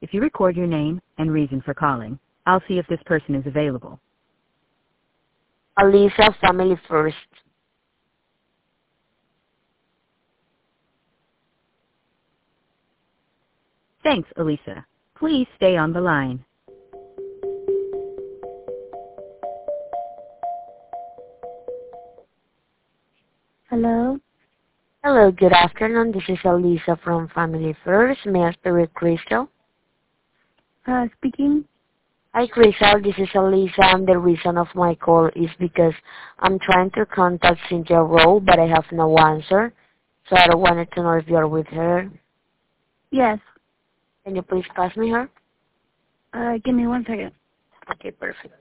If you record your name and reason for calling, I'll see if this person is available. Alisa, Family First. Thanks, Alisa. Please stay on the line. Hello? Hello, good afternoon. This is Alisa from Family First. May I speak with Crystal? Speaking. Hi, Crystal. This is Alisa, and the reason of my call is because I'm trying to contact Cynthia Rowe, but I have no answer. So I wanted to know if you're with her. Yes. Can you please pass me her? Give me 1 second. Okay, perfect.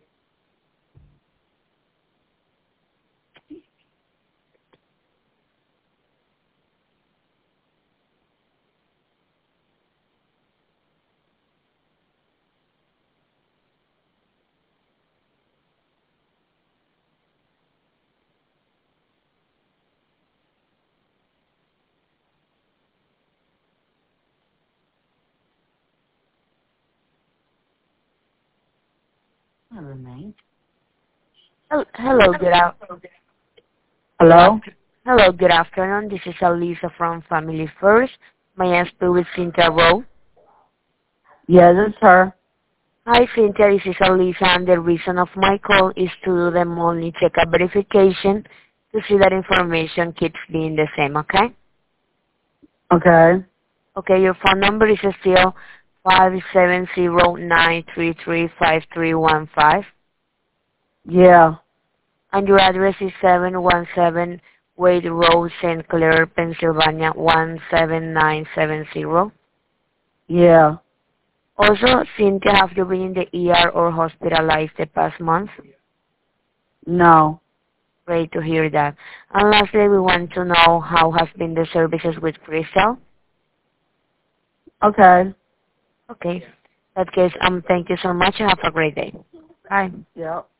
Hello, Hello? Hello, good afternoon. This is Alisa from Family First. May I speak with Cynthia Rowe? Yeah, this is her. Hi, Cynthia. This is Alisa, and the reason of my call is to do the monthly checkup verification to see that information keeps being the same, okay? Okay. Okay, your phone number is still 570-933-5315, Yeah. and your address is 717 Wade Road, St. Clair, Pennsylvania, 17970. Yeah. Also, Cynthia, have you been in the ER or hospitalized the past month? No. Great to hear that. And lastly, we want to know how has been the services with Crystal. Okay. Okay. In that case, thank you so much and have a great day. Bye. Yep.